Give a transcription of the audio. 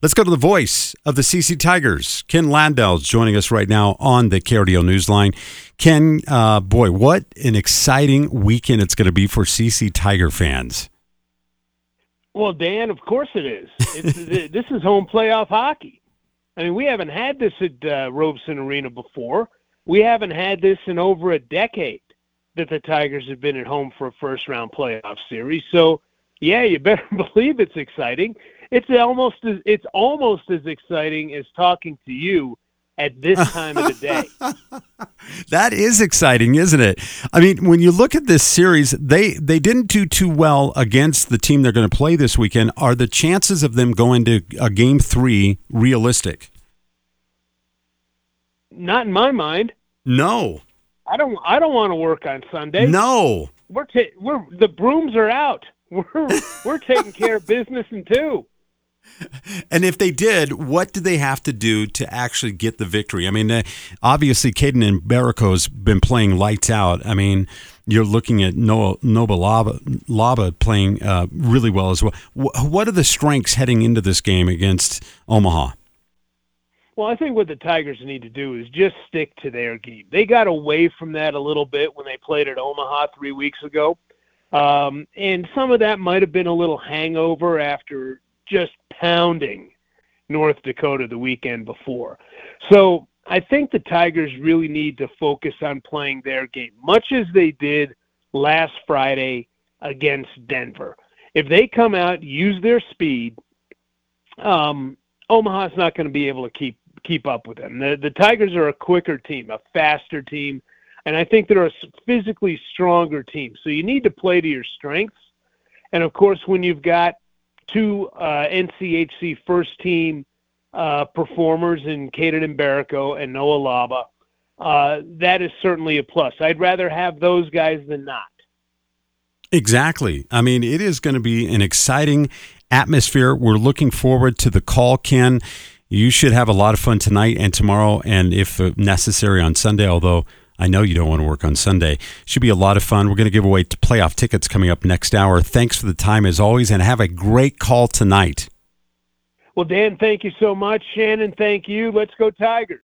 Let's go to the voice of the CC Tigers. Ken Landau is joining us right now on the KRDO Newsline. Ken, boy, what an exciting weekend it's going to be for CC Tiger fans. Well, Dan, of course it is. This is home playoff hockey. I mean, we haven't had this at Robson Arena before. We haven't had this in over a decade that the Tigers have been at home for a first-round playoff series. So, yeah, you better believe it's exciting. It's almost as exciting as talking to you at this time of the day. That is exciting, isn't it? I mean, when you look at this series, they didn't do too well against the team they're going to play this weekend. Are the chances of them going to a Game 3 realistic? Not in my mind. No. I don't want to work on Sunday. No. The brooms are out. We're taking care of business in 2. And if they did, what do they have to do to actually get the victory? I mean, obviously, Caden Mbereko's been playing lights out. I mean, you're looking at Noah Laba playing really well as well. What are the strengths heading into this game against Omaha? Well, I think what the Tigers need to do is just stick to their game. They got away from that a little bit when they played at Omaha 3 weeks ago. And some of that might have been a little hangover after just pounding North Dakota the weekend before. So I think the Tigers really need to focus on playing their game, much as they did last Friday against Denver. If they come out, use their speed, Omaha's not going to be able to keep up with them. The Tigers are a quicker team, a faster team, and I think they're a physically stronger team. So you need to play to your strengths. And, of course, when you've got 2 NCHC first-team performers in Caden Mbereko and Noah Laba, that is certainly a plus. I'd rather have those guys than not. Exactly. I mean, it is going to be an exciting atmosphere. We're looking forward to the call, Ken. You should have a lot of fun tonight and tomorrow, and if necessary on Sunday, although I know you don't want to work on Sunday. Should be a lot of fun. We're going to give away playoff tickets coming up next hour. Thanks for the time as always, and have a great call tonight. Well, Dan, thank you so much. Shannon, thank you. Let's go Tigers.